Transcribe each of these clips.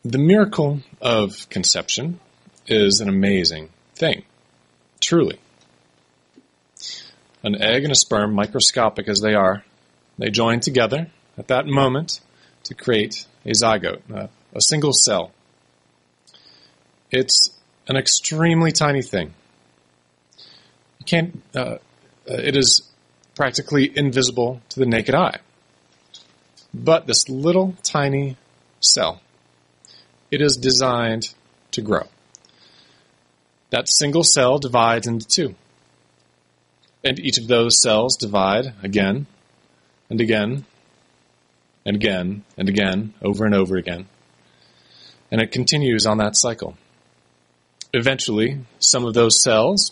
The miracle of conception is an amazing thing, truly. An egg and a sperm, microscopic as they are, they join together at that moment to create a zygote, a single cell. It's an extremely tiny thing. It is practically invisible to the naked eye. But this little tiny cell, it is designed to grow. That single cell divides into two. And each of those cells divide again and again and again and again, over and over again. And it continues on that cycle. Eventually, some of those cells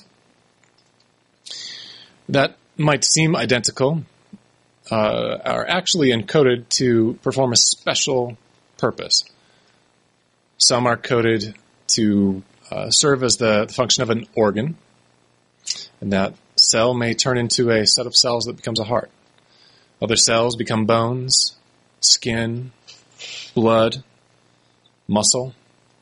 that might seem identical are actually encoded to perform a special purpose. Some are coded to serve as the function of an organ, and that cell may turn into a set of cells that becomes a heart. Other cells become bones, skin, blood, muscle.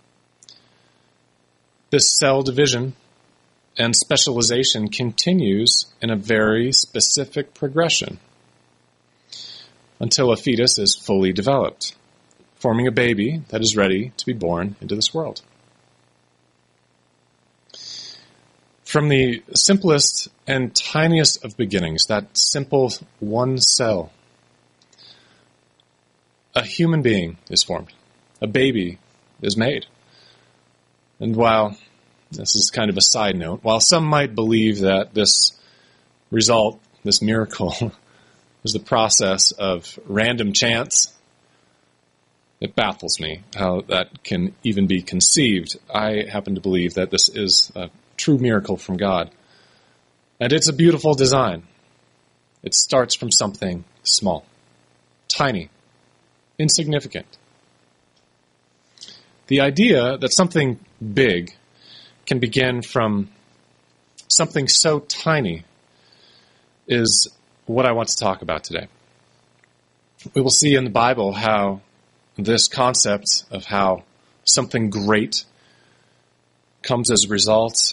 This cell division and specialization continues in a very specific progression until a fetus is fully developed, forming a baby that is ready to be born into this world. From the simplest and tiniest of beginnings, that simple one cell, a human being is formed. A baby is made. And while, this is kind of a side note, while some might believe that this result, this miracle, is the process of random chance, it baffles me how that can even be conceived. I happen to believe that this is a true miracle from God. And it's a beautiful design. It starts from something small, tiny, insignificant. The idea that something big can begin from something so tiny is what I want to talk about today. We will see in the Bible how this concept of how something great comes as a result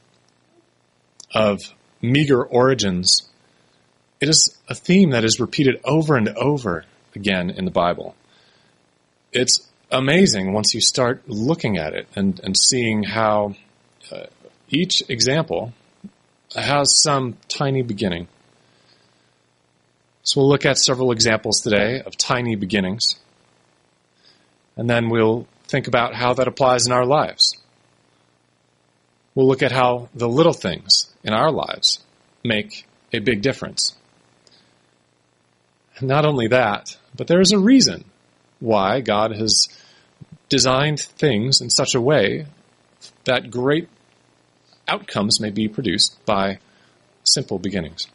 of meager origins. It is a theme that is repeated over and over again in the Bible. It's amazing once you start looking at it and seeing how each example has some tiny beginning. So we'll look at several examples today of tiny beginnings, and then we'll think about how that applies in our lives. We'll look at how the little things in our lives make a big difference. And not only that, but there is a reason why God has designed things in such a way that great outcomes may be produced by simple beginnings.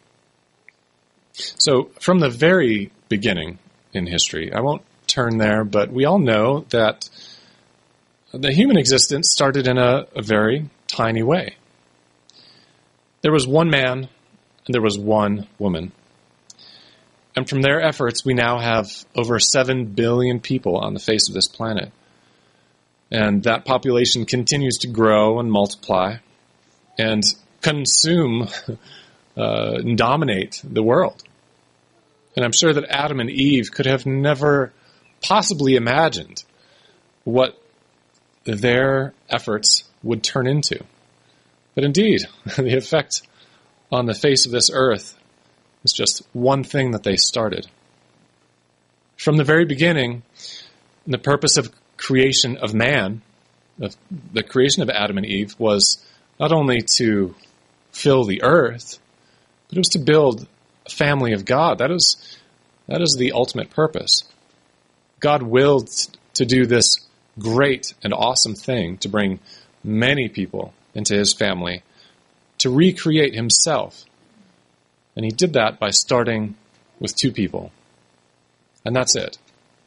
So, from the very beginning in history, I won't turn there, but we all know that the human existence started in a very tiny way. There was one man and there was one woman. And from their efforts, we now have over 7 billion people on the face of this planet. And that population continues to grow and multiply and consume and dominate the world. And I'm sure that Adam and Eve could have never possibly imagined what their efforts would turn into. But indeed, the effect on the face of this earth is just one thing that they started. From the very beginning, the purpose of creation of man, the creation of Adam and Eve, was not only to fill the earth, but it was to build a family of God. That is the ultimate purpose. God willed to do this great and awesome thing, to bring many people into his family, to recreate himself. And he did that by starting with 2 people. And that's it.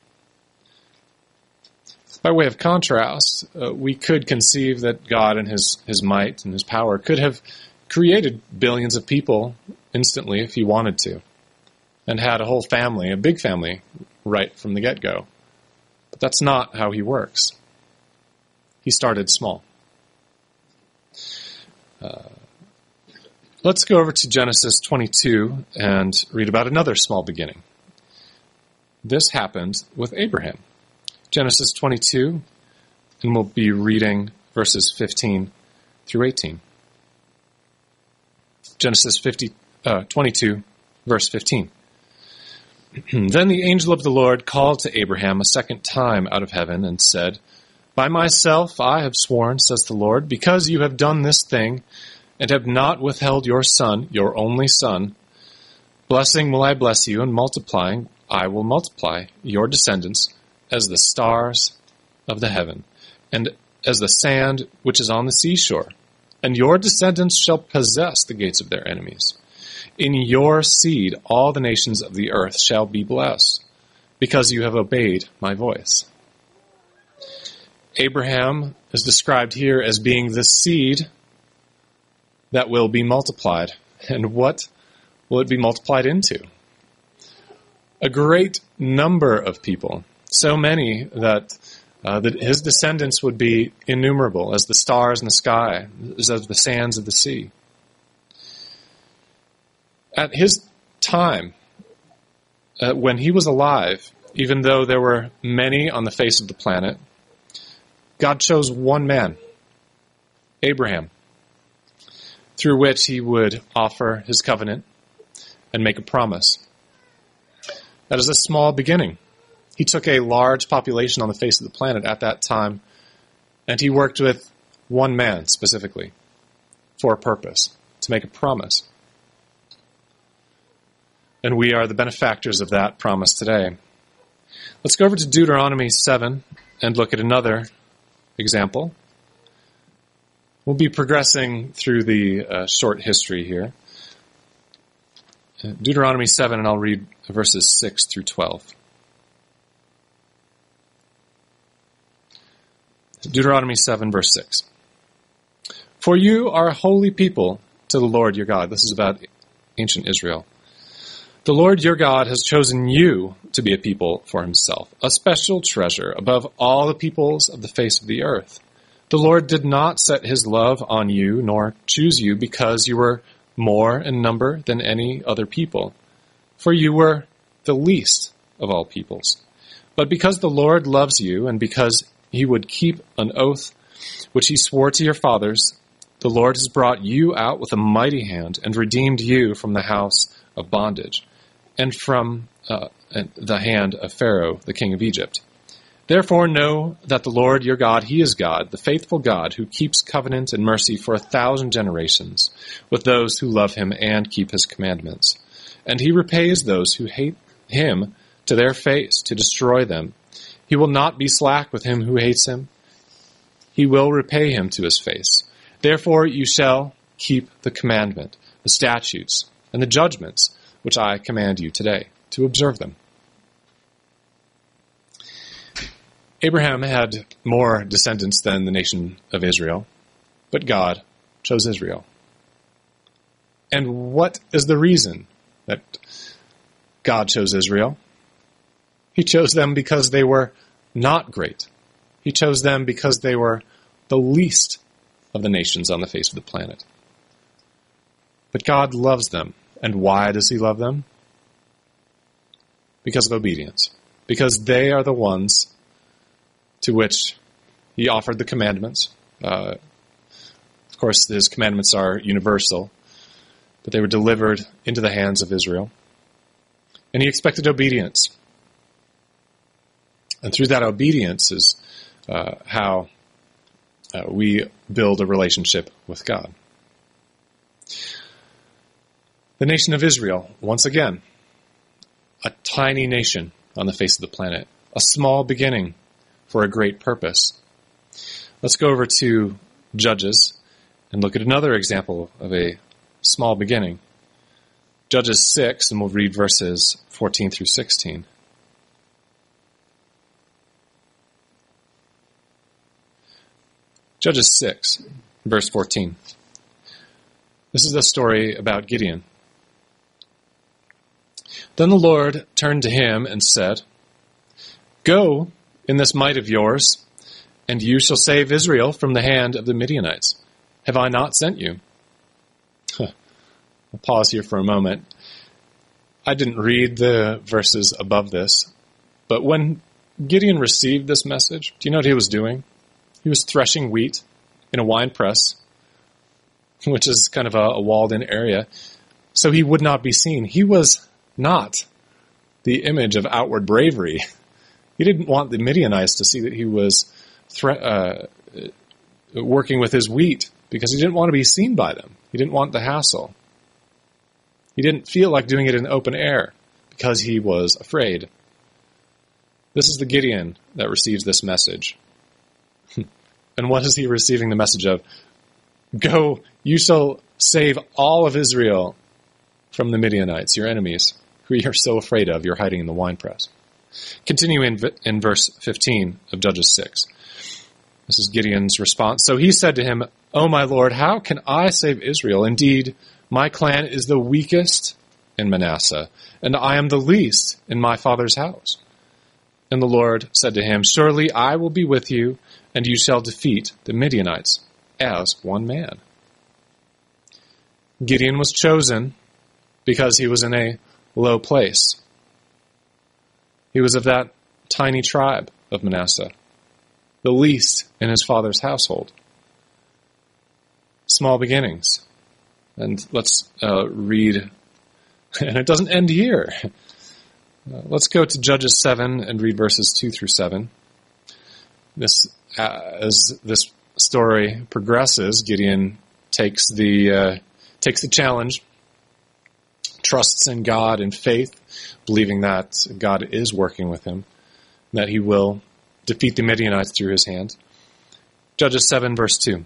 By way of contrast, we could conceive that God in his might and his power could have created billions of people instantly if he wanted to, and had a whole family, a big family, right from the get-go. But that's not how he works. He started small. Let's go over to Genesis 22 and read about another small beginning. This happened with Abraham. Genesis 22, and we'll be reading verses 15 through 18. Genesis 22, verse 15. Then the angel of the Lord called to Abraham a second time out of heaven and said, By myself I have sworn, says the Lord, because you have done this thing and have not withheld your son, your only son. Blessing will I bless you, and multiplying I will multiply your descendants as the stars of the heaven, and as the sand which is on the seashore. And your descendants shall possess the gates of their enemies. In your seed all the nations of the earth shall be blessed, because you have obeyed my voice. Abraham is described here as being the seed that will be multiplied. And what will it be multiplied into? A great number of people, so many that his descendants would be innumerable, as the stars in the sky, as the sands of the sea. At his time, when he was alive, even though there were many on the face of the planet, God chose one man, Abraham, through which he would offer his covenant and make a promise. That is a small beginning. He took a large population on the face of the planet at that time, and he worked with one man specifically for a purpose, to make a promise. And we are the benefactors of that promise today. Let's go over to Deuteronomy 7 and look at another example. We'll be progressing through the short history here. Deuteronomy 7, and I'll read verses 6 through 12. Deuteronomy 7, verse 6. For you are a holy people to the Lord your God. This is about ancient Israel. The Lord your God has chosen you to be a people for himself, a special treasure above all the peoples of the face of the earth. The Lord did not set his love on you, nor choose you because you were more in number than any other people, for you were the least of all peoples. But because the Lord loves you, and because he would keep an oath which he swore to your fathers, the Lord has brought you out with a mighty hand and redeemed you from the house of bondage and from the hand of Pharaoh, the king of Egypt. Therefore know that the Lord your God, he is God, the faithful God, who keeps covenant and mercy for 1,000 generations with those who love him and keep his commandments. And he repays those who hate him to their face to destroy them. He will not be slack with him who hates him. He will repay him to his face. Therefore you shall keep the commandment, the statutes, and the judgments which I command you today, to observe them. Abraham had more descendants than the nation of Israel, but God chose Israel. And what is the reason that God chose Israel? He chose them because they were not great. He chose them because they were the least of the nations on the face of the planet. But God loves them. And why does he love them? Because of obedience. Because they are the ones to which he offered the commandments. Of course, his commandments are universal, but they were delivered into the hands of Israel. And he expected obedience. And through that obedience is how we build a relationship with God. The nation of Israel, once again, a tiny nation on the face of the planet, a small beginning for a great purpose. Let's go over to Judges and look at another example of a small beginning. Judges 6, and we'll read verses 14 through 16. Judges 6, verse 14. This is a story about Gideon. Then the Lord turned to him and said, Go, in this might of yours, and you shall save Israel from the hand of the Midianites. Have I not sent you?" I'll pause here for a moment. I didn't read the verses above this, but when Gideon received this message, do you know what he was doing? He was threshing wheat in a wine press, which is kind of a walled-in area, so he would not be seen. He was not the image of outward bravery. He didn't want the Midianites to see that he was working with his wheat, because he didn't want to be seen by them. He didn't want the hassle. He didn't feel like doing it in open air because he was afraid. This is the Gideon that receives this message. And what is he receiving the message of? Go, you shall save all of Israel from the Midianites, your enemies, who you're so afraid of, you're hiding in the winepress. Continue in verse 15 of Judges 6. This is Gideon's response. "So he said to him, 'O my Lord, how can I save Israel? Indeed, my clan is the weakest in Manasseh, and I am the least in my father's house.' And the Lord said to him, 'Surely I will be with you, and you shall defeat the Midianites as one man.'" Gideon was chosen because he was in a low place. He was of that tiny tribe of Manasseh, the least in his father's household. Small beginnings. And let's read, and it doesn't end here. Let's go to Judges 7 and read verses 2 through 7. As this story progresses, Gideon takes the challenge, trusts in God in faith, believing that God is working with him, that he will defeat the Midianites through his hand. Judges 7, verse 2.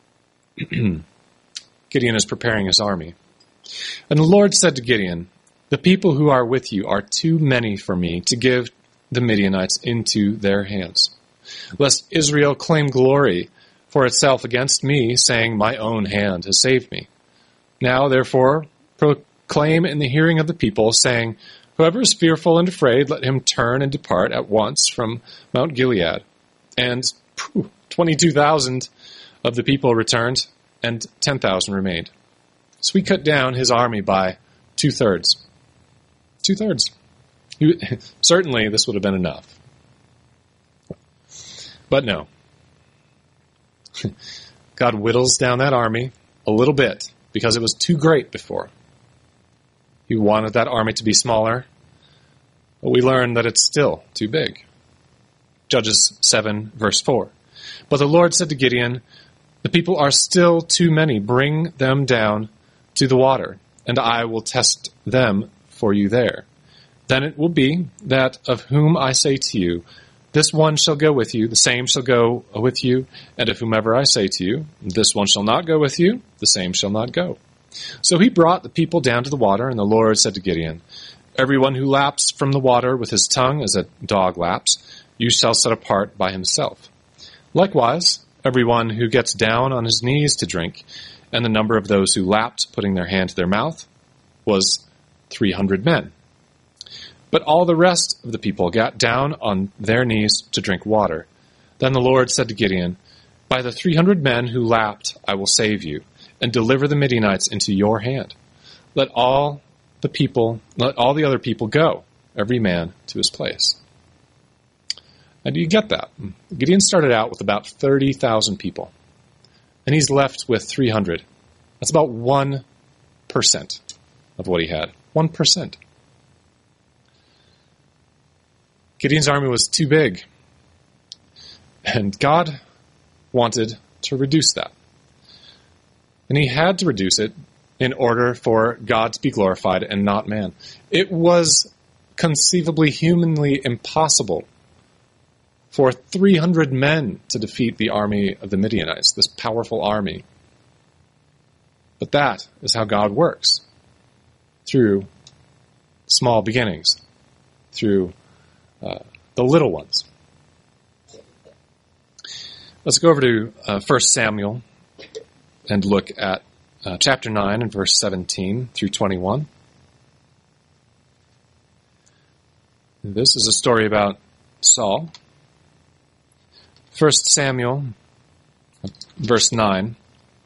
Gideon is preparing his army. "And the Lord said to Gideon, 'The people who are with you are too many for me to give the Midianites into their hands, lest Israel claim glory for itself against me, saying, my own hand has saved me. Now, therefore, proclaim in the hearing of the people, saying, whoever is fearful and afraid, let him turn and depart at once from Mount Gilead.' And 22,000 of the people returned, and 10,000 remained. So we cut down his army by 2/3. 2/3. Certainly, this would have been enough. But no. God whittles down that army a little bit because it was too great before. He wanted that army to be smaller, but we learn that it's still too big. Judges 7, verse 4. "But the Lord said to Gideon, the people are still too many. Bring them down to the water, and I will test them for you there. Then it will be that of whom I say to you, this one shall go with you, the same shall go with you, and of whomever I say to you, this one shall not go with you, the same shall not go." So he brought the people down to the water, and the Lord said to Gideon, "Everyone who laps from the water with his tongue as a dog laps, you shall set apart by himself. Likewise, everyone who gets down on his knees to drink," and the number of those who lapped, putting their hand to their mouth, was 300 men. But all the rest of the people got down on their knees to drink water. Then the Lord said to Gideon, "By the 300 men who lapped, I will save you, and deliver the Midianites into your hand. Let all the other people go, every man to his place." And do you get that? Gideon started out with about 30,000 people, and he's left with 300. That's about 1% of what he had. 1%. Gideon's army was too big, and God wanted to reduce that. And he had to reduce it in order for God to be glorified and not man. It was conceivably humanly impossible for 300 men to defeat the army of the Midianites, this powerful army. But that is how God works, through small beginnings, through the little ones. Let's go over to 1 Samuel and look at chapter 9 and verse 17 through 21. This is a story about Saul, 1 Samuel, verse 9.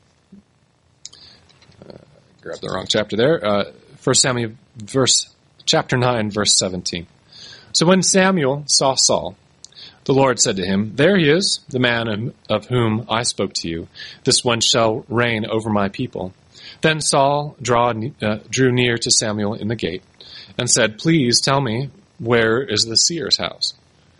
Grab the wrong chapter there. 1 Samuel, chapter 9, verse 17. So when Samuel saw Saul, the Lord said to him, "There he is, the man of whom I spoke to you. This one shall reign over my people." Then Saul drew near to Samuel in the gate and said, "Please tell me, where is the seer's house?"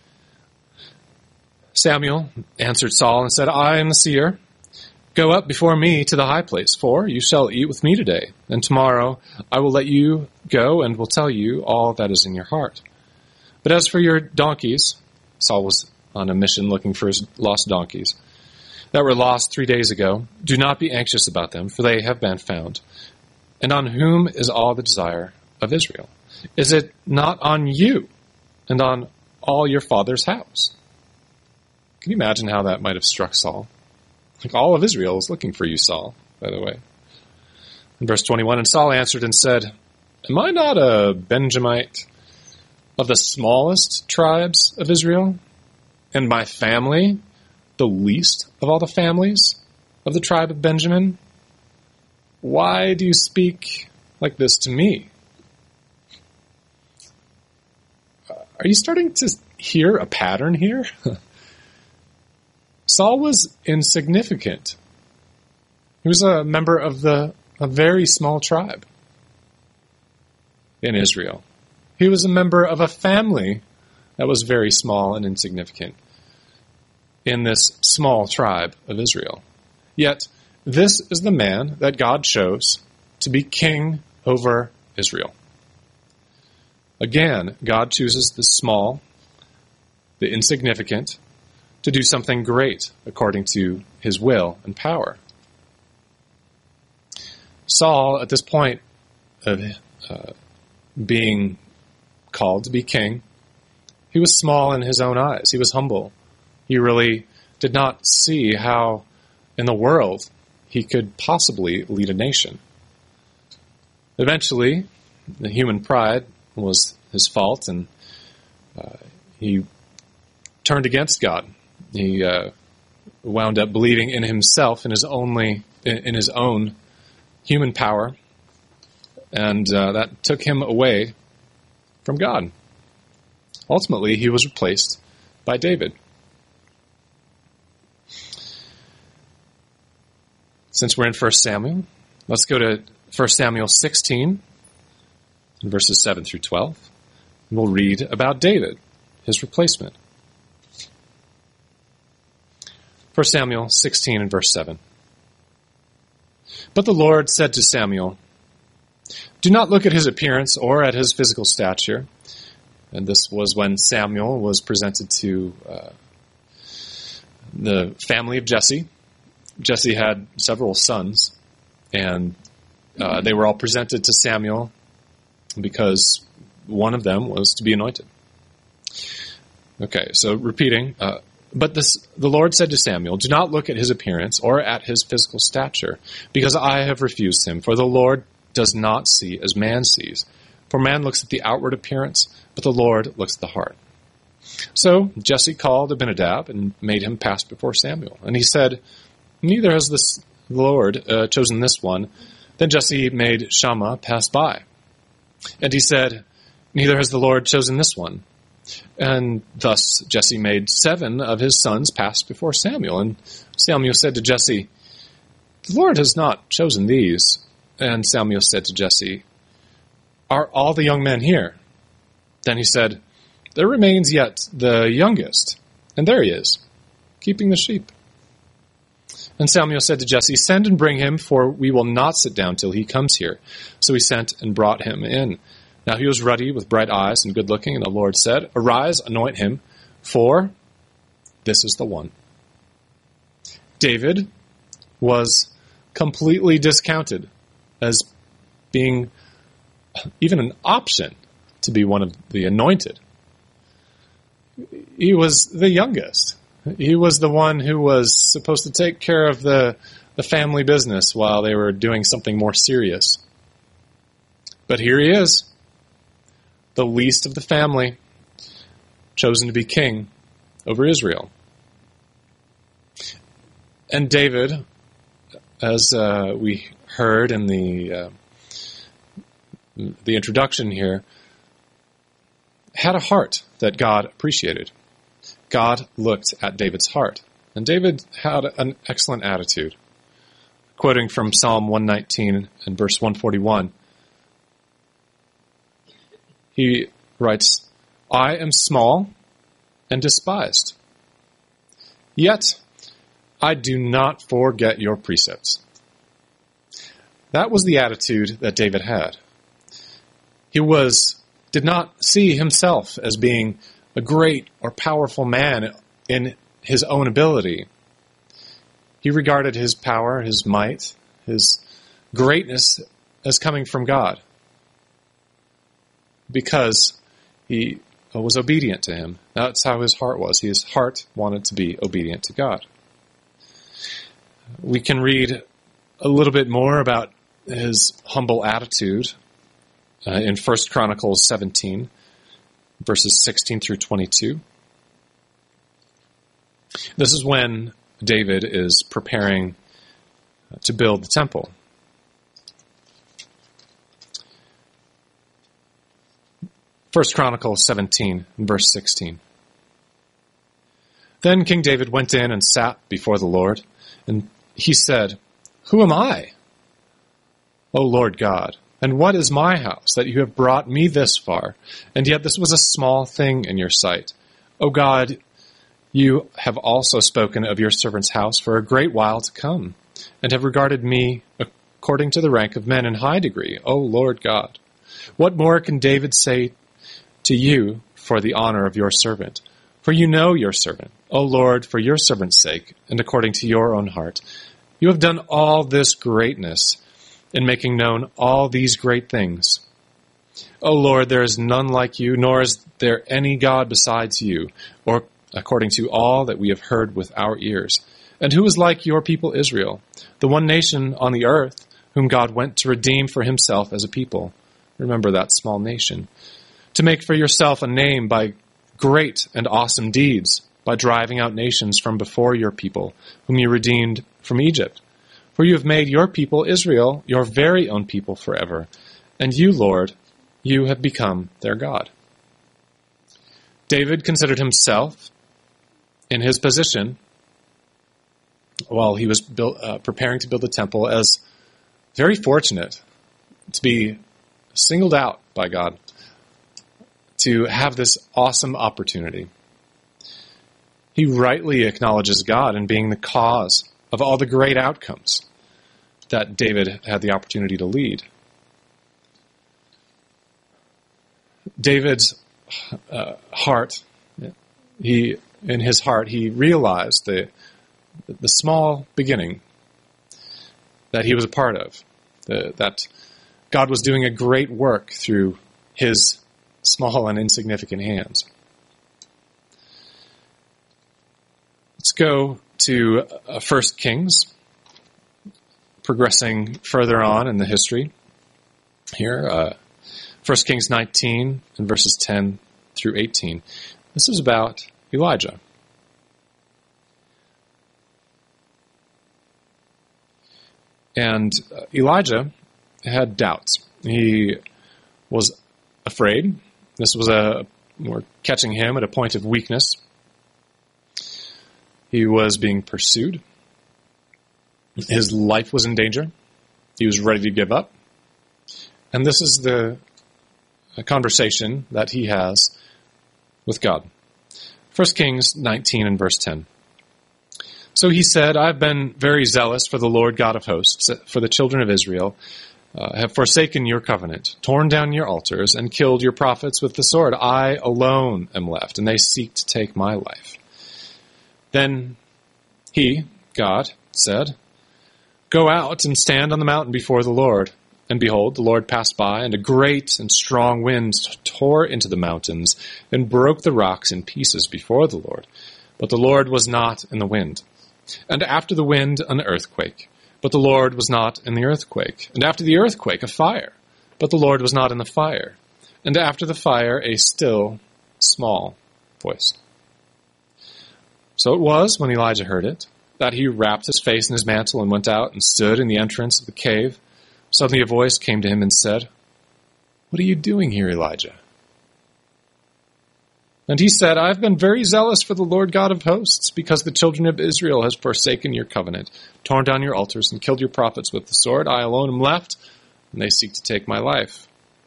Samuel answered Saul and said, "I am the seer. Go up before me to the high place, for you shall eat with me today, and tomorrow I will let you go and will tell you all that is in your heart. But as for your donkeys," Saul was on a mission looking for his lost donkeys, "that were lost 3 days ago, do not be anxious about them, for they have been found. And on whom is all the desire of Israel? Is it not on you and on all your father's house?" Can you imagine how that might have struck Saul? Like, all of Israel is looking for you, Saul, by the way. In verse 21, and Saul answered and said, "Am I not a Benjamite of the smallest tribes of Israel? And my family the least of all the families of the tribe of Benjamin? Why do you speak like this to me?" Are you starting to hear a pattern here? Saul was insignificant. He was a member of a very small tribe in Israel. He was a member of a family that was very small and insignificant in this small tribe of Israel. Yet, this is the man that God chose to be king over Israel. Again, God chooses the small, the insignificant, to do something great according to his will and power. Saul, at this point of being called to be king, he was small in his own eyes. He was humble. He really did not see how in the world he could possibly lead a nation. Eventually, the human pride was his fault, and he turned against God. He wound up believing in himself, in his own human power, and that took him away from God. Ultimately, he was replaced by David. Since we're in 1 Samuel, let's go to 1 Samuel 16, verses 7 through 12. And we'll read about David, his replacement. 1 Samuel 16 and verse 7. But the Lord said to Samuel, "Do not look at his appearance or at his physical stature." And this was when Samuel was presented to the family of Jesse. Jesse had several sons, and they were all presented to Samuel because one of them was to be anointed. Okay, so repeating. But the Lord said to Samuel, "Do not look at his appearance or at his physical stature, because I have refused him. For the Lord does not see as man sees. For man looks at the outward appearance, but the Lord looks at the heart." So Jesse called Abinadab and made him pass before Samuel. And he said, "Neither has the Lord chosen this one." Then Jesse made Shammah pass by. And he said, "Neither has the Lord chosen this one." And thus Jesse made 7 of his sons pass before Samuel. And Samuel said to Jesse, "The Lord has not chosen these." And Samuel said to Jesse, "Are all the young men here?" Then he said, "There remains yet the youngest, and there he is, keeping the sheep." And Samuel said to Jesse, "Send and bring him, for we will not sit down till he comes here." So he sent and brought him in. Now he was ruddy with bright eyes and good looking, and the Lord said, "Arise, anoint him, for this is the one." David was completely discounted as being even an option to be one of the anointed. He was the youngest. He was the one who was supposed to take care of the family business while they were doing something more serious. But here he is, the least of the family, chosen to be king over Israel. And David, as we heard in the introduction here, had a heart that God appreciated. God looked at David's heart, and David had an excellent attitude. Quoting from Psalm 119 and verse 141, he writes, "I am small and despised, yet I do not forget your precepts." That was the attitude that David had. He did not see himself as being a great or powerful man in his own ability. He regarded his power, his might, his greatness as coming from God, because he was obedient to him. That's how his heart was. His heart wanted to be obedient to God. We can read a little bit more about his humble attitude in 1 Chronicles 17, verses 16 through 22. This is when David is preparing to build the temple. First Chronicles 17, verse 16. Then King David went in and sat before the Lord, and he said, "Who am I, O Lord God? And what is my house, that you have brought me this far? And yet this was a small thing in your sight. O God, you have also spoken of your servant's house for a great while to come, and have regarded me according to the rank of men in high degree, O Lord God. What more can David say to you for the honor of your servant? For you know your servant, O Lord, for your servant's sake, and according to your own heart. You have done all this greatness in making known all these great things. O Lord, there is none like you, nor is there any God besides you, or according to all that we have heard with our ears. And who is like your people Israel, the one nation on the earth, whom God went to redeem for himself as a people?" Remember that small nation. "To make for yourself a name by great and awesome deeds, by driving out nations from before your people, whom you redeemed from Egypt. For you have made your people Israel your very own people forever, and you, Lord, you have become their God." David considered himself in his position while he was preparing to build the temple as very fortunate to be singled out by God to have this awesome opportunity. He rightly acknowledges God in being the cause of all the great outcomes that David had the opportunity to lead. David's heart, in his heart, he realized the small beginning that he was a part of, that God was doing a great work through his small and insignificant hands. Let's go to 1 Kings, progressing further on in the history here. 1 Kings 19 and verses 10 through 18. This is about Elijah. And Elijah had doubts. He was afraid. This was we're catching him at a point of weakness. He was being pursued. His life was in danger. He was ready to give up. And this is the conversation that he has with God. 1 Kings 19 and verse 10. "So he said, I have been very zealous for the Lord God of hosts, for the children of Israel, have forsaken your covenant, torn down your altars, and killed your prophets with the sword. I alone am left, and they seek to take my life. Then he, God, said, Go out and stand on the mountain before the Lord. And behold, the Lord passed by, and a great and strong wind tore into the mountains and broke the rocks in pieces before the Lord. But the Lord was not in the wind. And after the wind, an earthquake. But the Lord was not in the earthquake. And after the earthquake, a fire. But the Lord was not in the fire. And after the fire, a still, small voice. So it was, when Elijah heard it, that he wrapped his face in his mantle and went out and stood in the entrance of the cave. Suddenly a voice came to him and said, "What are you doing here, Elijah?" And he said, "I have been very zealous for the Lord God of hosts, because the children of Israel has forsaken your covenant, torn down your altars, and killed your prophets with the sword. I alone am left, and they seek to take my life."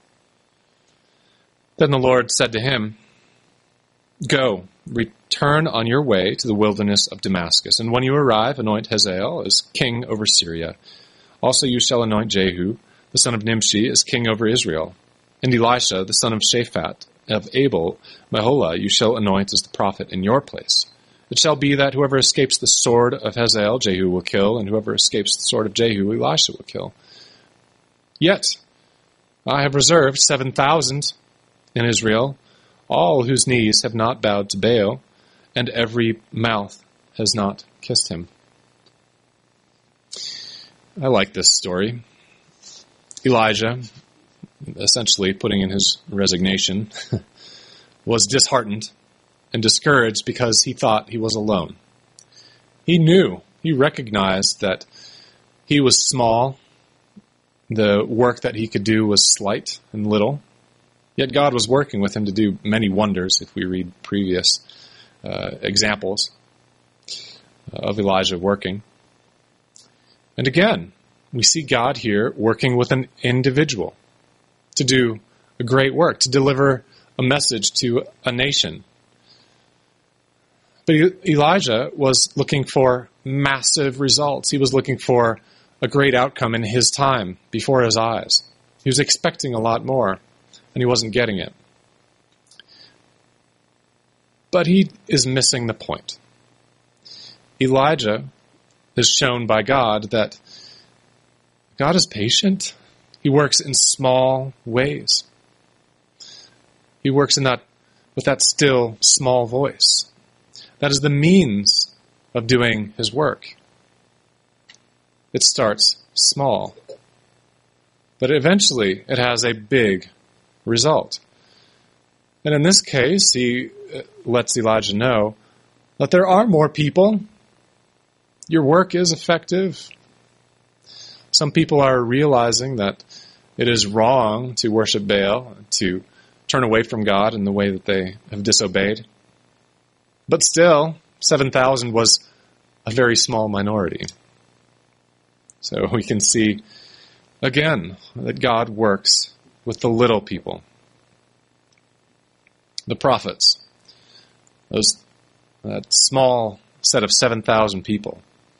Then the Lord said to him, "Go, return on your way to the wilderness of Damascus, and when you arrive, anoint Hazael as king over Syria. Also you shall anoint Jehu, the son of Nimshi, as king over Israel. And Elisha, the son of Shaphat, of Abel, Meholah, you shall anoint as the prophet in your place. It shall be that whoever escapes the sword of Hazael, Jehu will kill, and whoever escapes the sword of Jehu, Elisha will kill. Yet I have reserved 7,000 in Israel, all whose knees have not bowed to Baal, and every mouth has not kissed him." I like this story. Elijah, essentially putting in his resignation, was disheartened and discouraged because he thought he was alone. He recognized that he was small, the work that he could do was slight and little, yet God was working with him to do many wonders if we read previous examples of Elijah working. And again, we see God here working with an individual to do a great work, to deliver a message to a nation. But Elijah was looking for massive results. He was looking for a great outcome in his time, before his eyes. He was expecting a lot more, and he wasn't getting it. But he is missing the point. Elijah is shown by God that God is patient. He works in small ways. He works with that still, small voice. That is the means of doing his work. It starts small, but eventually it has a big result. And in this case, he lets Elijah know that there are more people. Your work is effective. Some people are realizing that it is wrong to worship Baal, to turn away from God in the way that they have disobeyed. But still, 7,000 was a very small minority. So we can see, again, that God works with the little people. The prophets, that small set of 7,000 people.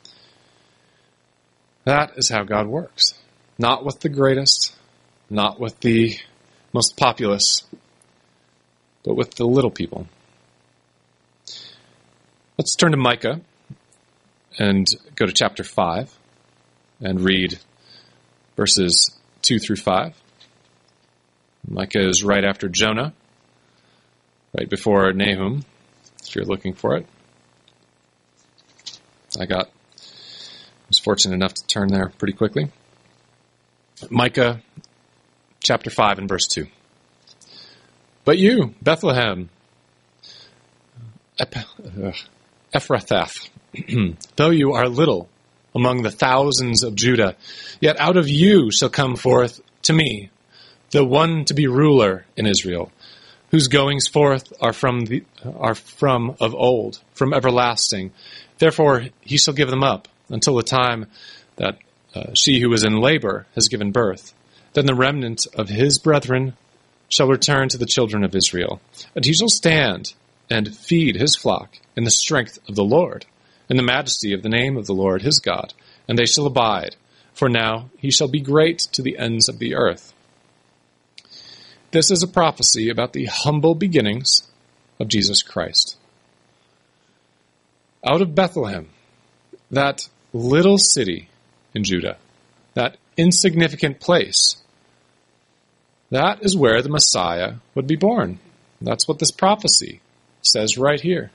That is how God works. Not with the greatest, not with the most populous, but with the little people. Let's turn to Micah and go to chapter 5 and read verses 2 through 5. Micah is right after Jonah, right before Nahum, if you're looking for it. I was fortunate enough to turn there pretty quickly. Micah chapter 5 and verse 2. "But you, Bethlehem, Ephrathah, though you are little among the thousands of Judah, yet out of you shall come forth to me the one to be ruler in Israel, whose goings forth are from of old, from everlasting. Therefore he shall give them up until the time that she who is in labor has given birth. Then the remnant of his brethren shall return to the children of Israel, and he shall stand and feed his flock in the strength of the Lord, in the majesty of the name of the Lord his God, and they shall abide, for now he shall be great to the ends of the earth." This is a prophecy about the humble beginnings of Jesus Christ. Out of Bethlehem, that little city in Judah, that insignificant place, that is where the Messiah would be born. That's what this prophecy says right here.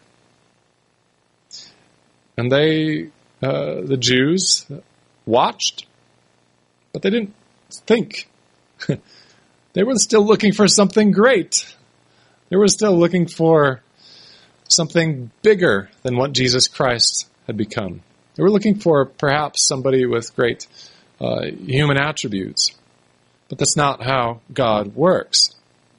And the Jews watched, but they didn't think. They were still looking for something great. They were still looking for something bigger than what Jesus Christ had become. They were looking for perhaps somebody with great human attributes. But that's not how God works.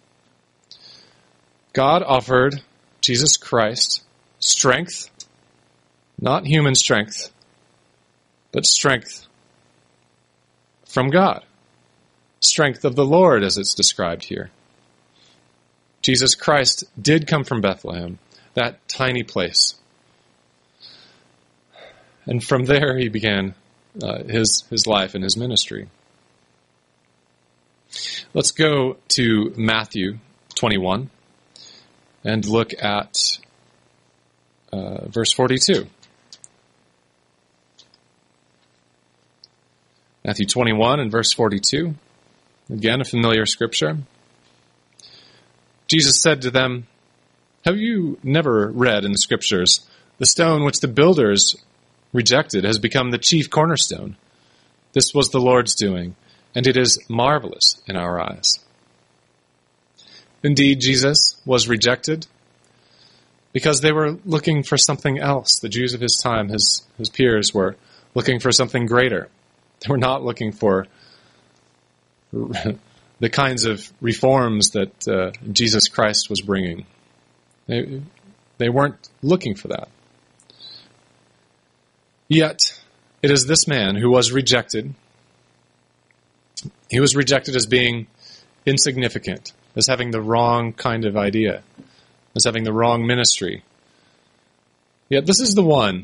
God offered Jesus Christ strength, not human strength, but strength from God. Strength of the Lord, as it's described here. Jesus Christ did come from Bethlehem, that tiny place. And from there he began his life and his ministry. Let's go to Matthew 21 and look at verse 42. Matthew 21 and verse 42. Again, a familiar scripture. Jesus said to them, "Have you never read in the scriptures, the stone which the builders rejected has become the chief cornerstone? This was the Lord's doing, and it is marvelous in our eyes." Indeed, Jesus was rejected because they were looking for something else. The Jews of his time, his peers, were looking for something greater. They were not looking for the kinds of reforms that Jesus Christ was bringing. They weren't looking for that. Yet, it is this man who was rejected. He was rejected as being insignificant, as having the wrong kind of idea, as having the wrong ministry. Yet this is the one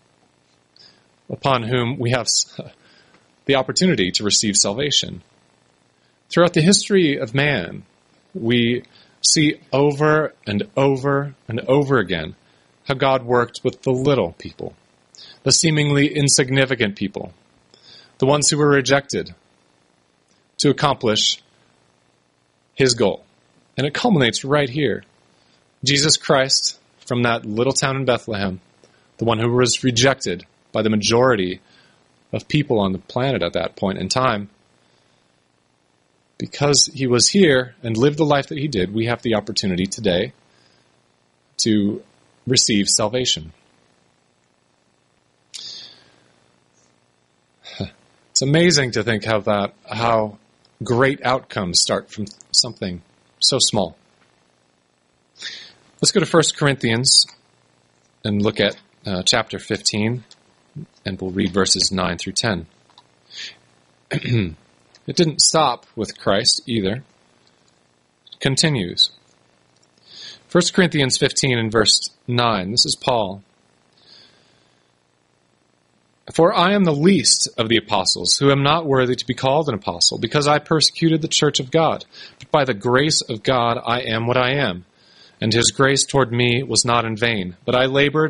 upon whom we have the opportunity to receive salvation. Throughout the history of man, we see over and over and over again how God worked with the little people, the seemingly insignificant people, the ones who were rejected, to accomplish his goal. And it culminates right here. Jesus Christ, from that little town in Bethlehem, the one who was rejected by the majority of people on the planet at that point in time, because he was here and lived the life that he did, we have the opportunity today to receive salvation. It's amazing to think how great outcomes start from something so small. Let's go to 1 Corinthians and look at chapter 15, and we'll read verses 9 through 10. It didn't stop with Christ either. It continues. 1 Corinthians 15 and verse 9. This is Paul. "For I am the least of the apostles, who am not worthy to be called an apostle, because I persecuted the church of God. But by the grace of God I am what I am, and his grace toward me was not in vain. But I labored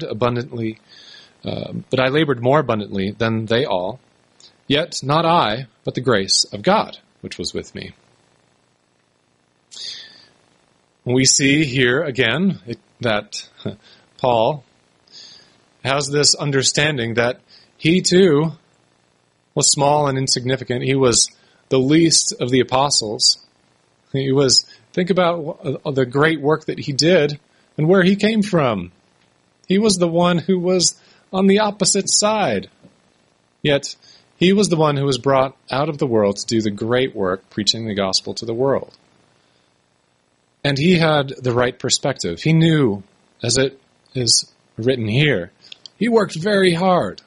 more abundantly than they all. Yet not I, but the grace of God, which was with me." We see here again that Paul has this understanding that he too was small and insignificant. He was the least of the apostles. Think about the great work that he did and where he came from. He was the one who was on the opposite side. Yet, he was the one who was brought out of the world to do the great work, preaching the gospel to the world. And he had the right perspective. He knew, as it is written here, he worked very hard.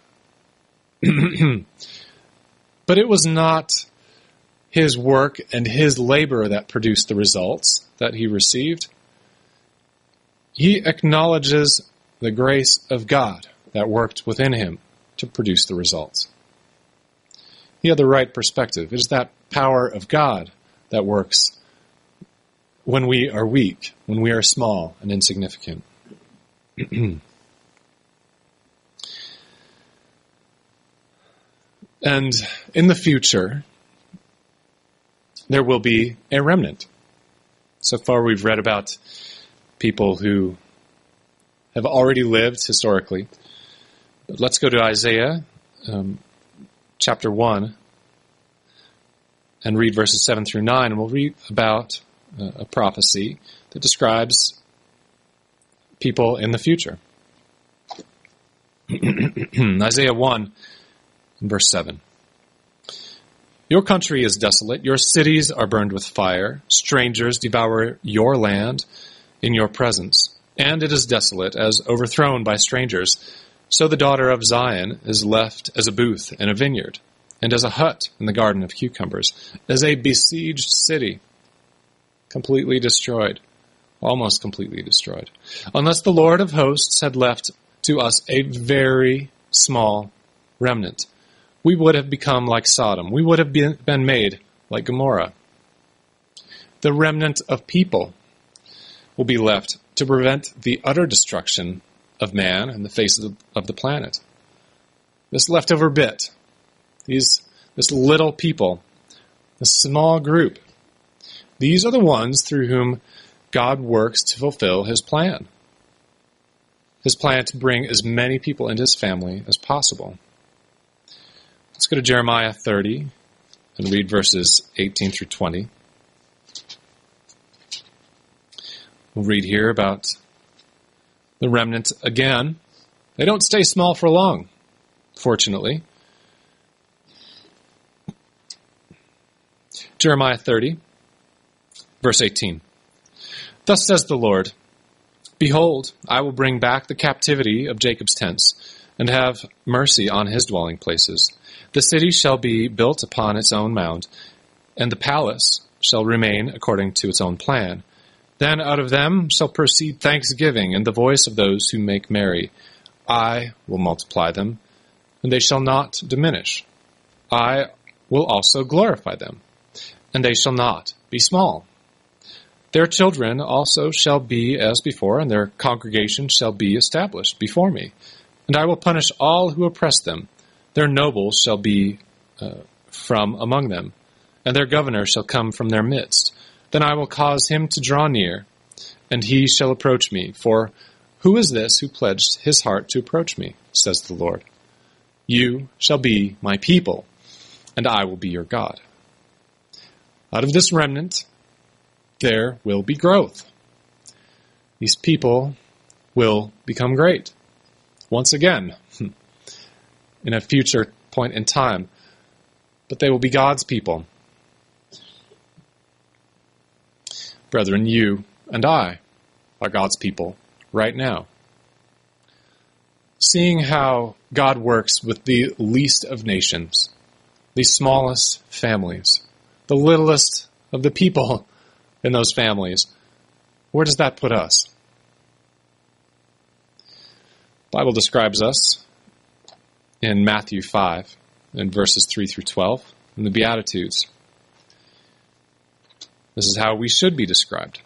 But it was not his work and his labor that produced the results that he received. He acknowledges the grace of God that worked within him to produce the results. He had the right perspective. It is that power of God that works when we are weak, when we are small and insignificant. And in the future, there will be a remnant. So far we've read about people who have already lived historically. But let's go to Isaiah chapter 1 and read verses 7 through 9, and we'll read about a prophecy that describes people in the future. Isaiah 1, verse 7. Your country is desolate, your cities are burned with fire, strangers devour your land in your presence, and it is desolate, as overthrown by strangers. So the daughter of Zion is left as a booth in a vineyard, and as a hut in the garden of cucumbers, as a besieged city, completely destroyed, almost completely destroyed. Unless the Lord of hosts had left to us a very small remnant, we would have become like Sodom. We would have been made like Gomorrah. The remnant of people will be left to prevent the utter destruction of man and the face of the planet. This leftover bit, this little people, this small group, these are the ones through whom God works to fulfill his plan. His plan to bring as many people into his family as possible. Let's go to Jeremiah 30 and read verses 18 through 20. We'll read here about the remnant again. They don't stay small for long, fortunately. Jeremiah 30, verse 18. Thus says the Lord, Behold, I will bring back the captivity of Jacob's tents, and have mercy on his dwelling places. The city shall be built upon its own mound, and the palace shall remain according to its own plan. Then out of them shall proceed thanksgiving and the voice of those who make merry. I will multiply them, and they shall not diminish. I will also glorify them, and they shall not be small. Their children also shall be as before, and their congregation shall be established before me. And I will punish all who oppress them. Their nobles shall be from among them, and their governor shall come from their midst. Then I will cause him to draw near, and he shall approach me. For who is this who pledged his heart to approach me, says the Lord? You shall be my people, and I will be your God. Out of this remnant there will be growth. These people will become great. Once again, in a future point in time, but they will be God's people. Brethren, you and I are God's people right now. Seeing how God works with the least of nations, the smallest families, the littlest of the people in those families, where does that put us? The Bible describes us in Matthew 5, in verses 3 through 12, in the Beatitudes. This is how we should be described.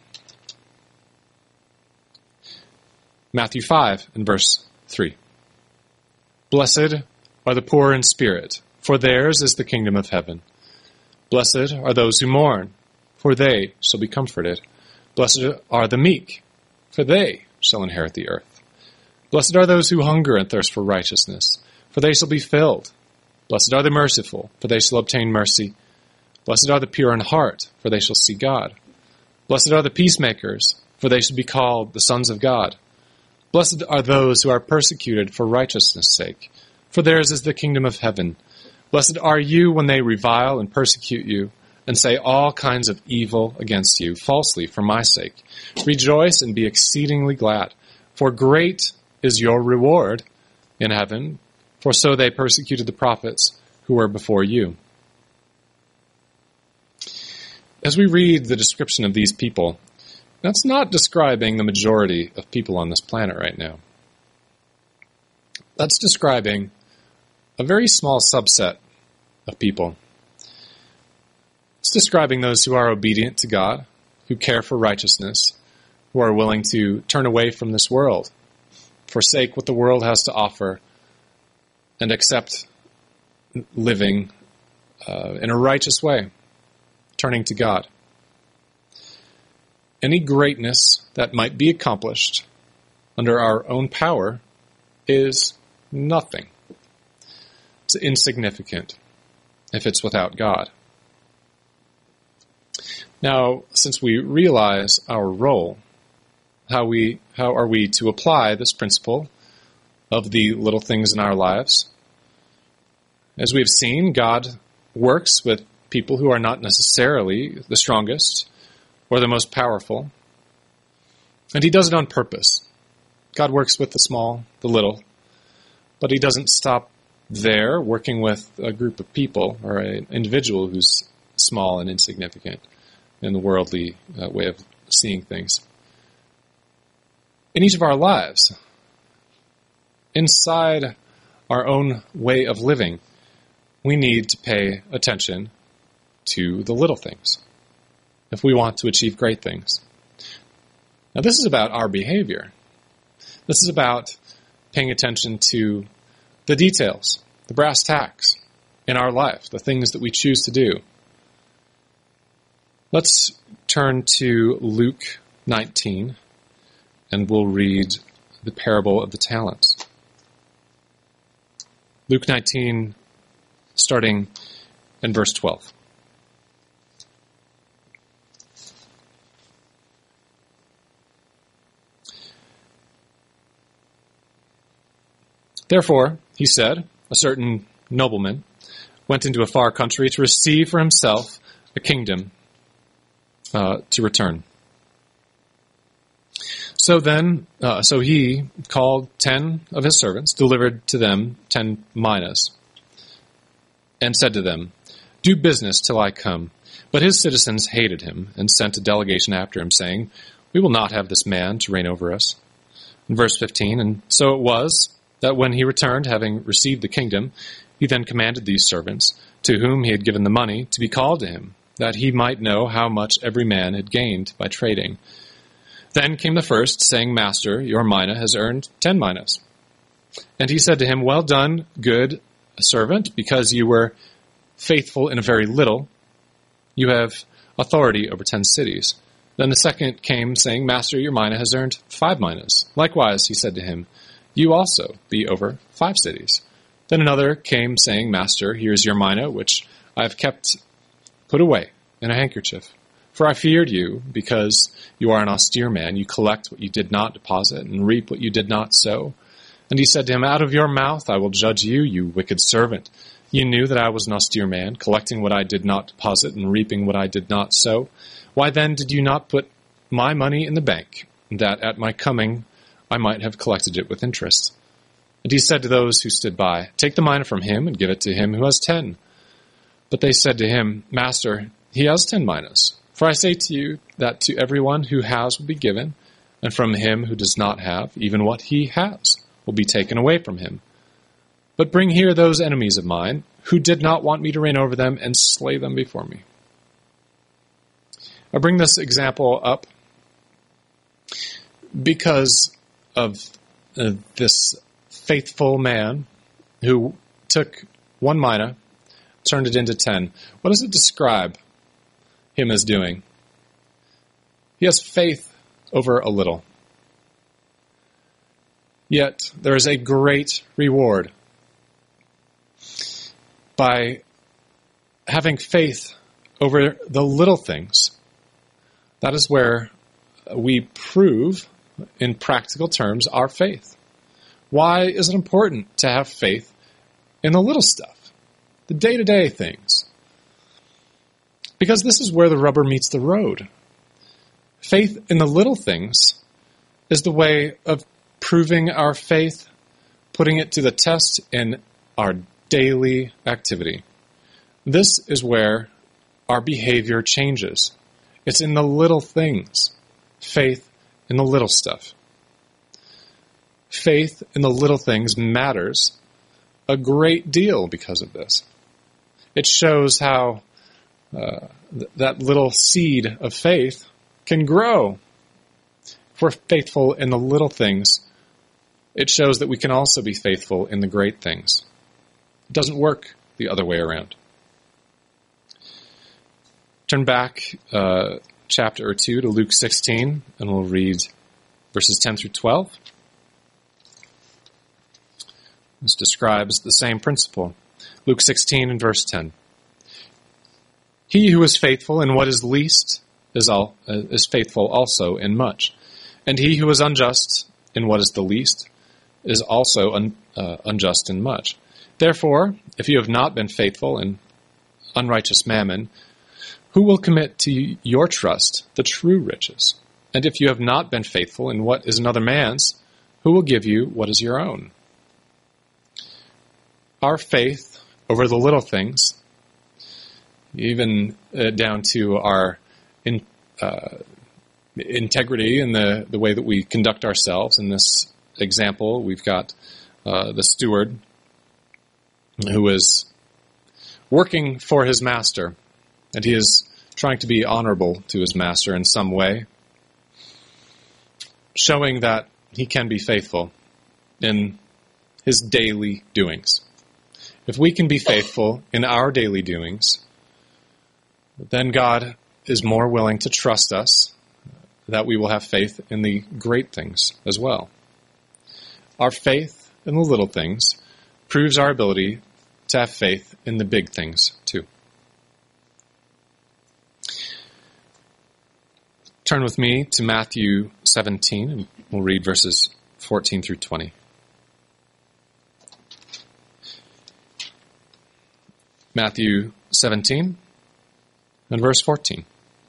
Matthew 5, in verse 3. Blessed are the poor in spirit, for theirs is the kingdom of heaven. Blessed are those who mourn, for they shall be comforted. Blessed are the meek, for they shall inherit the earth. Blessed are those who hunger and thirst for righteousness, for they shall be filled. Blessed are the merciful, for they shall obtain mercy. Blessed are the pure in heart, for they shall see God. Blessed are the peacemakers, for they shall be called the sons of God. Blessed are those who are persecuted for righteousness' sake, for theirs is the kingdom of heaven. Blessed are you when they revile and persecute you, and say all kinds of evil against you falsely for my sake. Rejoice and be exceedingly glad, for great is your reward in heaven, for so they persecuted the prophets who were before you. As we read the description of these people, that's not describing the majority of people on this planet right now. That's describing a very small subset of people. It's describing those who are obedient to God, who care for righteousness, who are willing to turn away from this world, forsake what the world has to offer, and accept living in a righteous way, turning to God. Any greatness that might be accomplished under our own power is nothing. It's insignificant if it's without God. Now, since we realize our role, how are we to apply this principle of the little things in our lives. As we have seen, God works with people who are not necessarily the strongest or the most powerful. And he does it on purpose. God works with the small, the little, but he doesn't stop there working with a group of people or an individual who's small and insignificant in the worldly way of seeing things. In each of our lives, inside our own way of living, we need to pay attention to the little things if we want to achieve great things. Now, this is about our behavior. This is about paying attention to the details, the brass tacks in our life, the things that we choose to do. Let's turn to Luke 19, and we'll read the parable of the talents. Luke 19, starting in verse 12. Therefore, he said, a certain nobleman went into a far country to receive for himself a kingdom to return. So he called 10 of his servants, delivered to them 10 minas, and said to them, "Do business till I come." But his citizens hated him and sent a delegation after him, saying, "We will not have this man to reign over us." In verse 15, and so it was that when he returned, having received the kingdom, he then commanded these servants, to whom he had given the money, to be called to him, that he might know how much every man had gained by trading. Then came the first, saying, "Master, your mina has earned 10 minas." And he said to him, "Well done, good servant, because you were faithful in a very little, you have authority over 10 cities. Then the second came, saying, "Master, your mina has earned 5 minas." Likewise, he said to him, "You also be over 5 cities." Then another came, saying, "Master, here is your mina, which I have kept put away in a handkerchief. For I feared you, because you are an austere man. You collect what you did not deposit, and reap what you did not sow." And he said to him, "Out of your mouth I will judge you, you wicked servant. You knew that I was an austere man, collecting what I did not deposit, and reaping what I did not sow. Why then did you not put my money in the bank, that at my coming I might have collected it with interest?" And he said to those who stood by, "Take the mina from him, and give it to him who has 10. But they said to him, "Master, he has 10 minas. For I say to you that to everyone who has will be given, and from him who does not have, even what he has will be taken away from him. But bring here those enemies of mine, who did not want me to reign over them, and slay them before me." I bring this example up because of this faithful man who took 1 mina, turned it into 10. What does it describe him as doing? He has faith over a little. Yet there is a great reward by having faith over the little things. That is where we prove, in practical terms, our faith. Why is it important to have faith in the little stuff, the day-to-day things? Because this is where the rubber meets the road. Faith in the little things is the way of proving our faith, putting it to the test in our daily activity. This is where our behavior changes. It's in the little things. Faith in the little stuff. Faith in the little things matters a great deal because of this. It shows how that little seed of faith can grow. If we're faithful in the little things, it shows that we can also be faithful in the great things. It doesn't work the other way around. Turn back chapter or two to Luke 16, and we'll read verses 10 through 12. This describes the same principle. Luke 16 and verse 10. "He who is faithful in what is least is faithful also in much. And he who is unjust in what is the least is also unjust in much. Therefore, if you have not been faithful in unrighteous mammon, who will commit to your trust the true riches? And if you have not been faithful in what is another man's, who will give you what is your own? Our faith over the little things, even down to our integrity in the way that we conduct ourselves. In this example, we've got the steward who is working for his master, and he is trying to be honorable to his master in some way, showing that he can be faithful in his daily doings. If we can be faithful in our daily doings, then God is more willing to trust us that we will have faith in the great things as well. Our faith in the little things proves our ability to have faith in the big things too. Turn with me to Matthew 17, and we'll read verses 14 through 20. Matthew 17 and verse 14.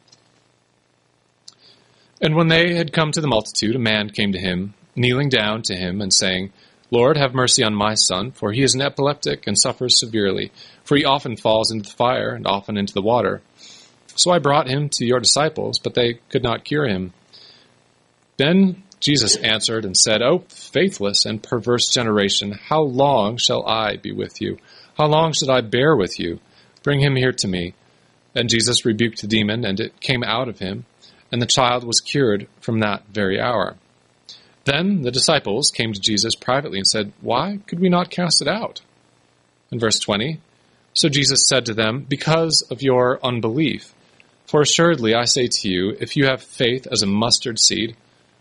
And when they had come to the multitude, a man came to him, kneeling down to him and saying, Lord, have mercy on my son, for he is an epileptic and suffers severely, for he often falls into the fire and often into the water. So I brought him to your disciples, but they could not cure him. Then Jesus answered and said, O faithless and perverse generation, how long shall I be with you? How long should I bear with you? Bring him here to me. And Jesus rebuked the demon, and it came out of him, and the child was cured from that very hour. Then the disciples came to Jesus privately and said, Why could we not cast it out? In verse 20, so Jesus said to them, Because of your unbelief. For assuredly I say to you, if you have faith as a mustard seed,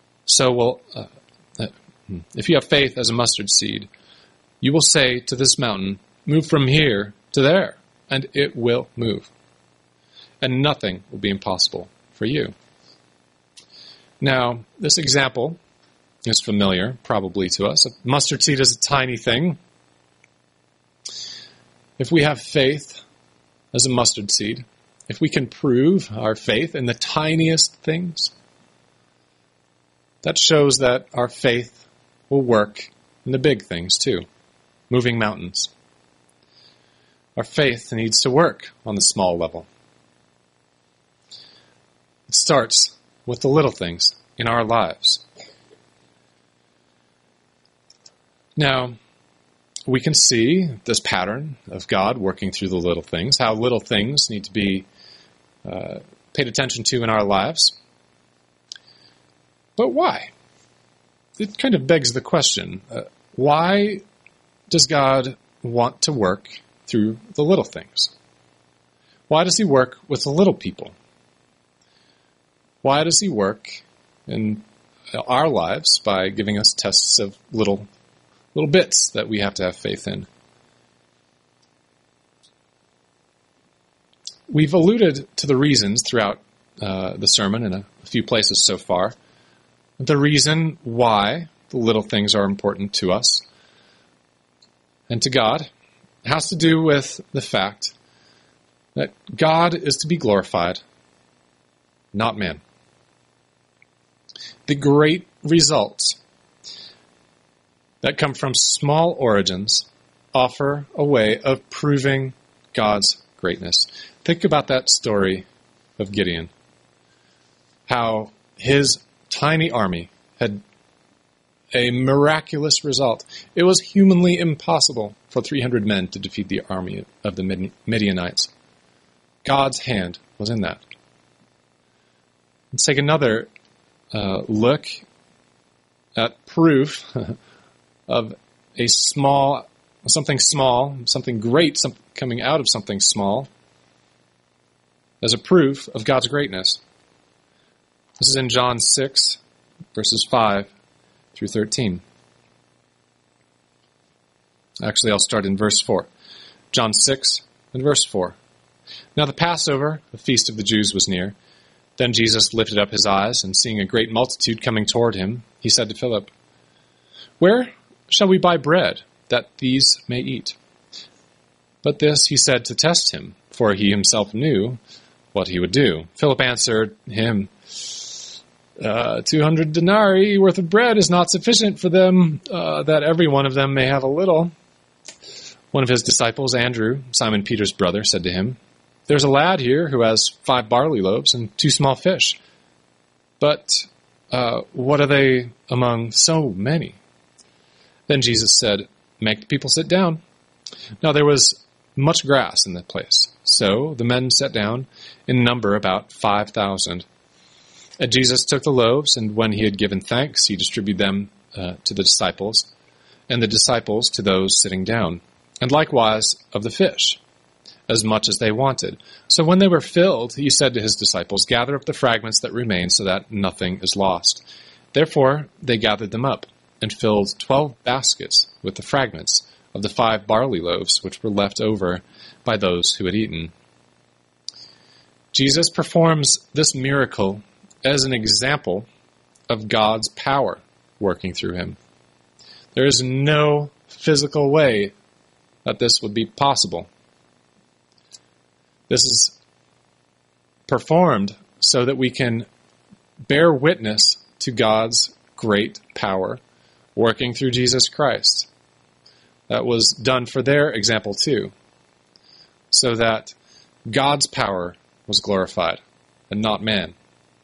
if you have faith as a mustard seed, you will say to this mountain, Move from here to there, and it will move. And nothing will be impossible for you. Now, this example is familiar, probably, to us. A mustard seed is a tiny thing. If we have faith as a mustard seed, if we can prove our faith in the tiniest things, that shows that our faith will work in the big things too, moving mountains. Our faith needs to work on the small level. It starts with the little things in our lives. Now, we can see this pattern of God working through the little things, how little things need to be paid attention to in our lives. But why? It kind of begs the question, why does God want to work through the little things? Why does he work with the little people? Why does he work in our lives by giving us tests of little bits that we have to have faith in? We've alluded to the reasons throughout the sermon in a few places so far. The reason why the little things are important to us and to God has to do with the fact that God is to be glorified, not man. The great results that come from small origins offer a way of proving God's greatness. Think about that story of Gideon, how his tiny army had a miraculous result. It was humanly impossible for 300 men to defeat the army of the Midianites. God's hand was in that. Let's take another look at proof of something great, coming out of something small, as a proof of God's greatness. This is in John 6, verses 5 through 13. Actually, I'll start in verse 4. John 6 and verse 4. Now the Passover, the feast of the Jews, was near. Then Jesus lifted up his eyes, and seeing a great multitude coming toward him, he said to Philip, Where shall we buy bread, that these may eat?" But this he said to test him, for he himself knew what he would do. Philip answered him, 200 denarii worth of bread is not sufficient for them, that every one of them may have a little. One of his disciples, Andrew, Simon Peter's brother, said to him, "There's a lad here who has 5 barley loaves and 2 small fish. But what are they among so many?" Then Jesus said, "Make the people sit down." Now there was much grass in the place, so the men sat down, in number about 5,000. And Jesus took the loaves, and when he had given thanks, he distributed them to the disciples, and the disciples to those sitting down, and likewise of the fish, as much as they wanted. So when they were filled, he said to his disciples, "Gather up the fragments that remain, so that nothing is lost." Therefore they gathered them up, and filled 12 baskets with the fragments of the 5 barley loaves which were left over by those who had eaten. Jesus performs this miracle as an example of God's power working through him. There is no physical way that this would be possible. This is performed so that we can bear witness to God's great power working through Jesus Christ. That was done for their example too, so that God's power was glorified and not man.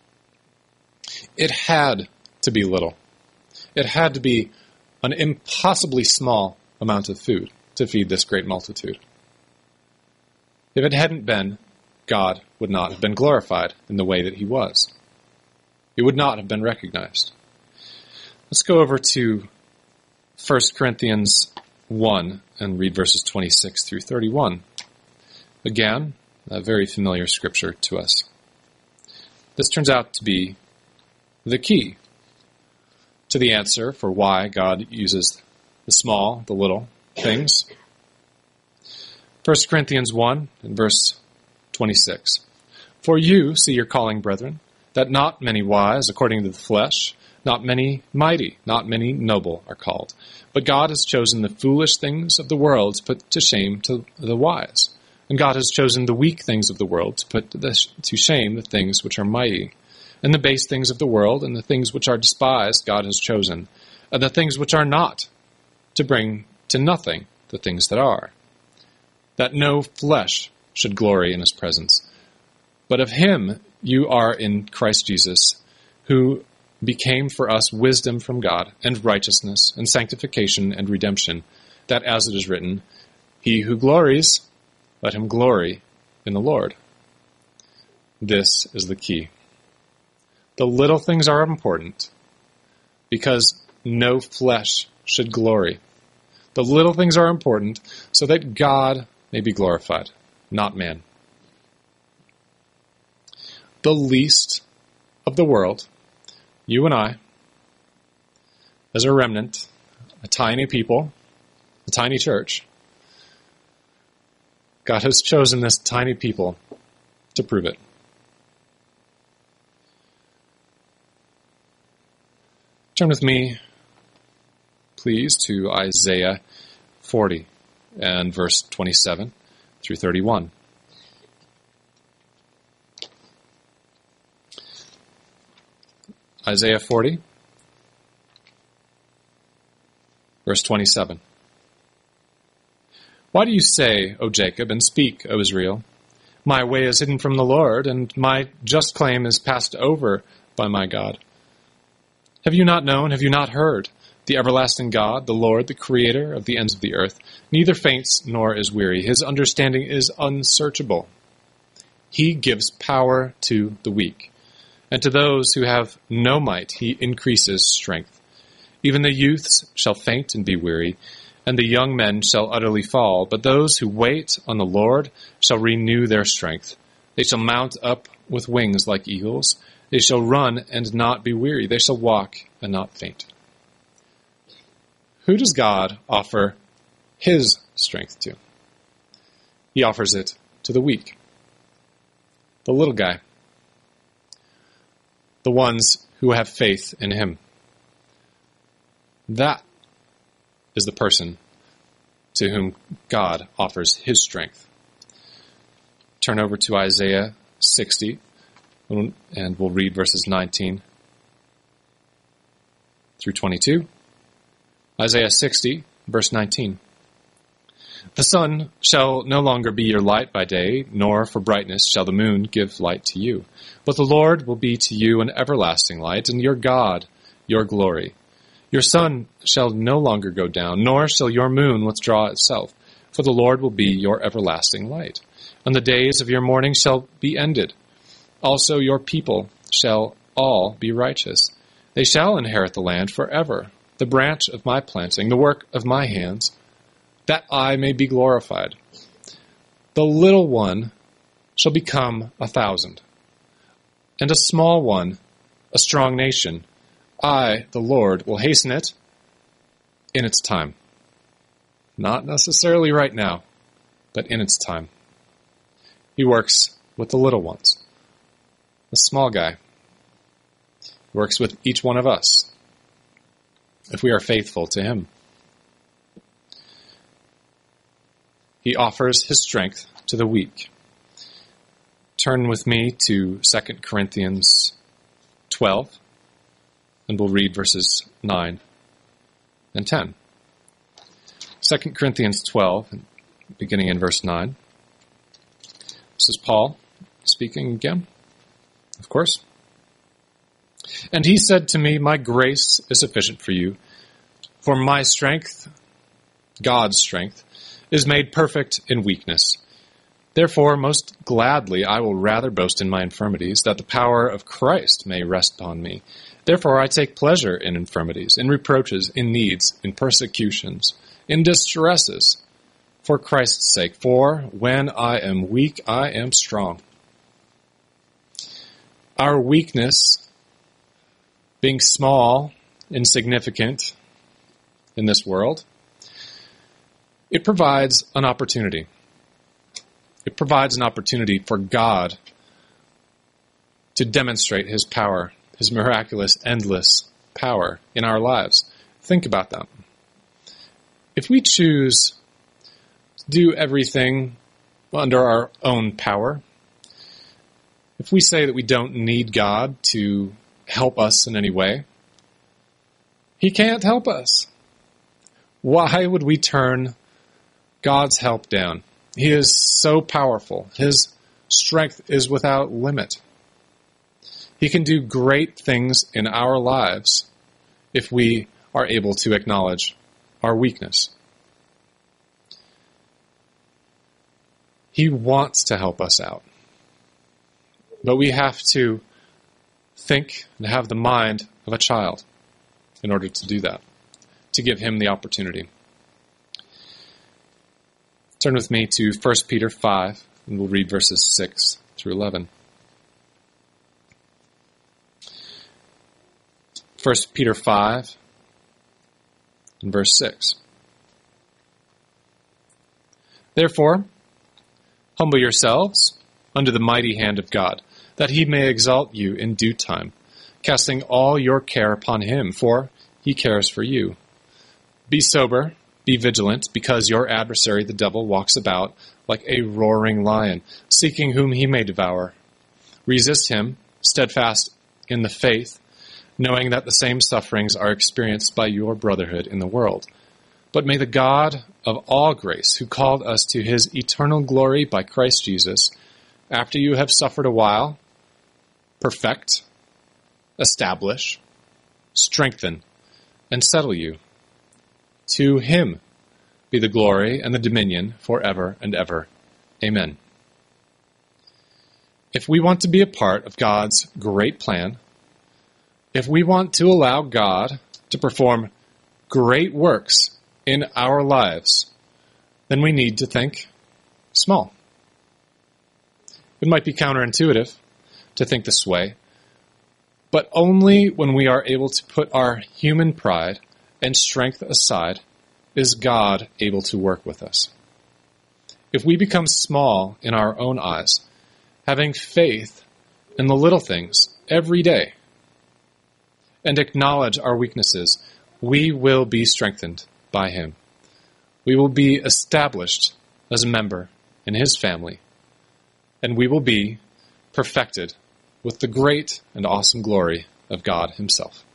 It had to be little. It had to be an impossibly small amount of food to feed this great multitude. If it hadn't been, God would not have been glorified in the way that he was. He would not have been recognized. Let's go over to 1 Corinthians 1 and read verses 26 through 31. Again, a very familiar scripture to us. This turns out to be the key to the answer for why God uses the small, the little things. 1 Corinthians 1 and verse 26. "For you see your calling, brethren, that not many wise according to the flesh, not many mighty, not many noble are called. But God has chosen the foolish things of the world to put to shame to the wise. And God has chosen the weak things of the world to put to shame the things which are mighty. And the base things of the world and the things which are despised God has chosen, and the things which are not, to bring to nothing the things that are, that no flesh should glory in his presence. But of him you are in Christ Jesus, who became for us wisdom from God, and righteousness, and sanctification, and redemption, that as it is written, he who glories, let him glory in the Lord." This is the key. The little things are important because no flesh should glory. The little things are important so that God may be glorified, not man. The least of the world, you and I, as a remnant, a tiny people, a tiny church, God has chosen this tiny people to prove it. Turn with me, please, to Isaiah 40 and verse 27 through 31. Isaiah 40, verse 27. "Why do you say, O Jacob, and speak, O Israel? My way is hidden from the Lord, and my just claim is passed over by my God. Have you not known, have you not heard? The everlasting God, the Lord, the creator of the ends of the earth, neither faints nor is weary. His understanding is unsearchable. He gives power to the weak, and to those who have no might he increases strength. Even the youths shall faint and be weary, and the young men shall utterly fall. But those who wait on the Lord shall renew their strength. They shall mount up with wings like eagles. They shall run and not be weary. They shall walk and not faint." Who does God offer his strength to? He offers it to the weak, the little guy, the ones who have faith in him. That is the person to whom God offers his strength. Turn over to Isaiah 60, and we'll read verses 19 through 22. Isaiah 60, verse 19. The sun shall no longer be your light by day, nor for brightness shall the moon give light to you. But the Lord will be to you an everlasting light, and your God your glory. Your sun shall no longer go down, nor shall your moon withdraw itself, for the Lord will be your everlasting light. And the days of your mourning shall be ended. Also your people shall all be righteous. They shall inherit the land forever, the branch of my planting, the work of my hands, that I may be glorified. The little one shall become 1,000, and a small one a strong nation. I, the Lord, will hasten it in its time. Not necessarily right now, but in its time. He works with the little ones, the small guy. He works with each one of us if we are faithful to him. He offers his strength to the weak. Turn with me to 2 Corinthians 12, and we'll read verses 9 and 10. 2 Corinthians 12, beginning in verse 9. This is Paul speaking again, of course. And he said to me, my grace is sufficient for you, for my strength, God's strength, is made perfect in weakness. Therefore, most gladly I will rather boast in my infirmities, that the power of Christ may rest upon me. Therefore I take pleasure in infirmities, in reproaches, in needs, in persecutions, in distresses, for Christ's sake. For when I am weak, I am strong. Our weakness, being small, insignificant in this world, it provides an opportunity. It provides an opportunity for God to demonstrate his power, his miraculous, endless power in our lives. Think about that. If we choose to do everything under our own power, if we say that we don't need God to help us in any way, he can't help us. Why would we turn God's help down? He is so powerful. His strength is without limit. He can do great things in our lives if we are able to acknowledge our weakness. He wants to help us out. But we have to think and have the mind of a child in order to do that, to give him the opportunity. Turn with me to 1 Peter 5, and we'll read verses 6 through 11. 1 Peter 5, and verse 6. Therefore, humble yourselves under the mighty hand of God, that he may exalt you in due time, casting all your care upon him, for he cares for you. Be sober, be vigilant, because your adversary the devil walks about like a roaring lion, seeking whom he may devour. Resist him, steadfast in the faith, knowing that the same sufferings are experienced by your brotherhood in the world. But may the God of all grace, who called us to his eternal glory by Christ Jesus, after you have suffered a while, perfect, establish, strengthen, and settle you. To him be the glory and the dominion forever and ever. Amen. If we want to be a part of God's great plan, if we want to allow God to perform great works in our lives, then we need to think small. It might be counterintuitive to think this way, but only when we are able to put our human pride and strength aside is God able to work with us. If we become small in our own eyes, having faith in the little things every day, and acknowledge our weaknesses, we will be strengthened by him. We will be established as a member in his family, and we will be perfected with the great and awesome glory of God himself.